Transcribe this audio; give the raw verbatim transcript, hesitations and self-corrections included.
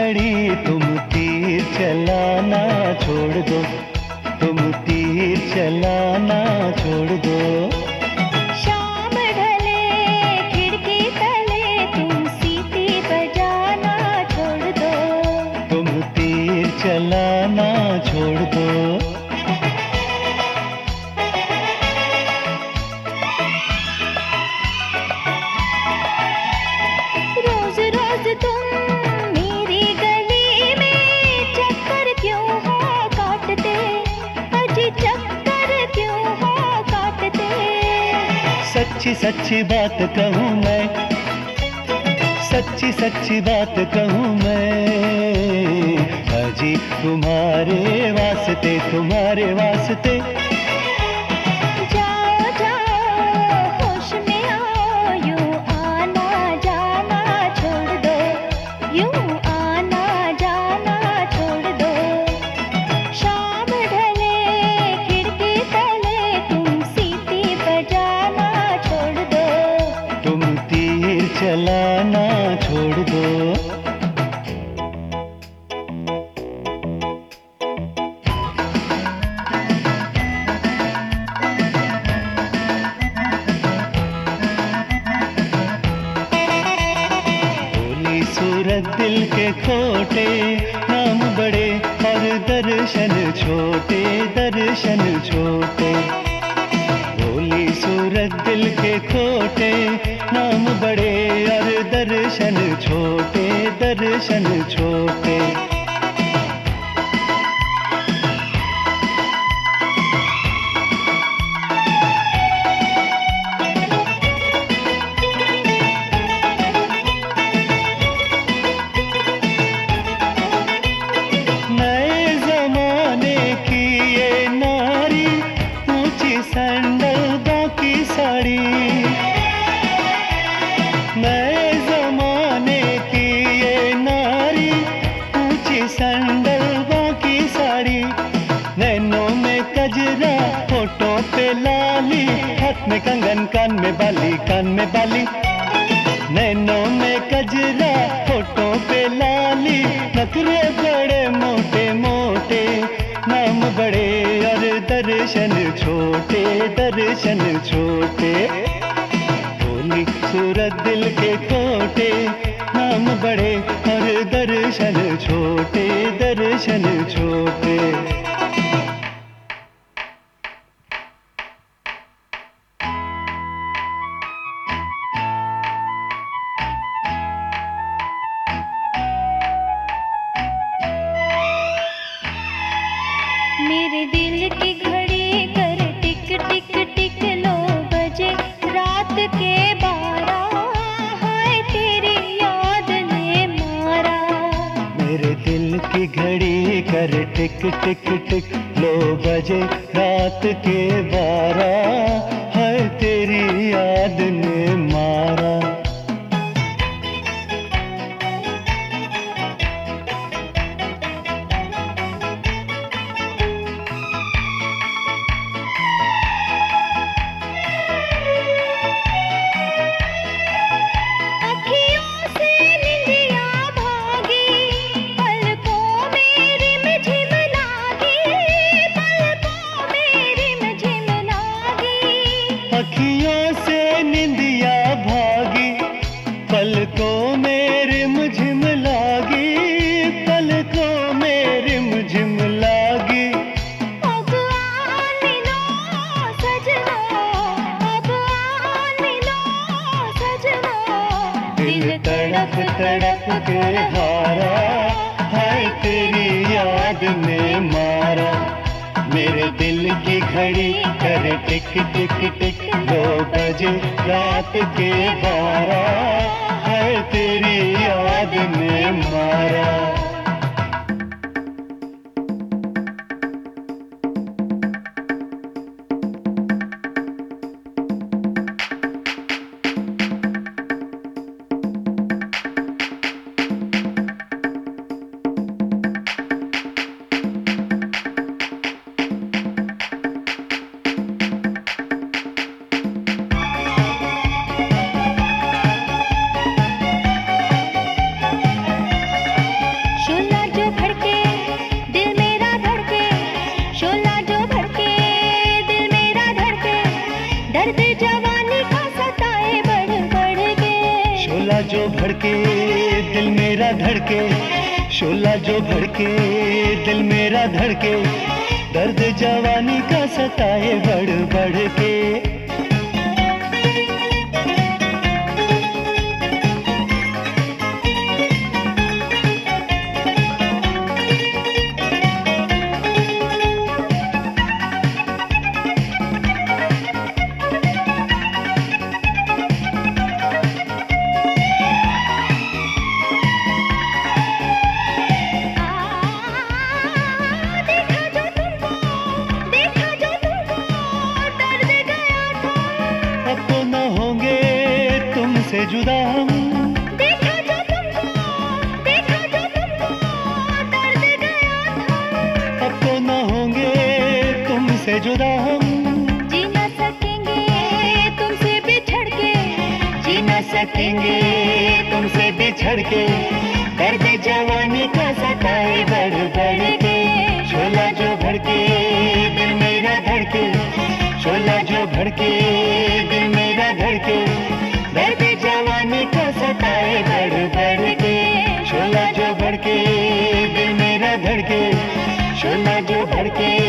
घड़ी तुम तीर चलाना छोड़ दो, तुम तीर चलाना छोड़ दो। शाम ढले खिड़की तले तुम सीटी बजाना छोड़ दो, तुम तीर चलाना छोड़ दो। रोज रोज तुम मेरी गली में चक्कर क्यों हो काटते, अजी चक्कर क्यों हो काटते। सच्ची सच्ची बात कहूँ मैं, सच्ची सच्ची बात कहूँ मैं, अजी तुम्हारे वास्ते, तुम्हारे वास्ते। जाओ जाओ होश में आओ, यूं आना जाना छोड़ दो, यूं आना जाना छोड़ दो। शाम ढले खिड़की तले तुम सीटी बजाना छोड़ दो, तुम तीर चलाना छोड़ दो। भोली सूरत दिल के खोटे, नाम बड़े और दर्शन छोटे, दर्शन छोटे। भोली सूरत दिल के खोटे, नाम बड़े और दर्शन छोटे, दर्शन छोटे। नए जमाने की ये नारी, ऊंची सैंडल बाकी साड़ी। नए जमाने की ये नारी, ऊंची सैंडल बाकी साड़ी। नैनों में कजरा, होठों पे लाली, हाथ में कंगन, कान में बाली, कान में बाली। नैनों में कजरा, होठों पे लाली, नखरे बड़े मोटे मोटे, नाम बड़े और दर्शन छोटे, दर्शन छोटे। भोली सूरत दिल के खोटे, नाम बड़े और दर्शन छोटे, दर्शन छोटे। मेरे दिल की घड़ी कर टिक टिक टिक, लो बजे रात के बारह, हाय तेरी याद ने मारा। मेरे दिल की घड़ी कर टिक टिक टिक, लो बजे रात के बारह, है तेरी याद ने मारा। अखियों से निंदिया भागी, पलकों में रिमझिम लागी, पलकों में रिमझिम लागी। अखियों से निंदिया भागी, पलकों में रिमझिम लागी, पलकों में रिमझिम लागी। अब आ मिलो सजना, अब आ मिलो सजना। दिल तड़प तड़प के हारा, हाय तेरी याद ने मारा। मेरे दिल की घड़ी कर टिक टिक टिक, दो बजे रात के बारह, है तेरी याद ने मारा। भड़के दिल मेरा धड़के, शोला जो भड़के दिल मेरा धड़के, दर्द जवानी का सताए बढ़ बढ़ के। से जुदा हम देखा जो तुमको, देखा जो तुमको दर्द गया था। अब तो न होंगे तुमसे जुदा हम, जी न सकेंगे तुमसे बिछड़ के, जी न सकेंगे तुमसे बिछड़ के, दर्द जवानी का सताए बढ़ बढ़ के। शोला जो भड़के दिल मेरा धड़के, शोला जो भड़के दिल मेरा धड़के, दर्द जवानी का सताए बढ़ बढ़ के। शोला जो भड़के दिल मेरा धड़के, शोला जो भड़के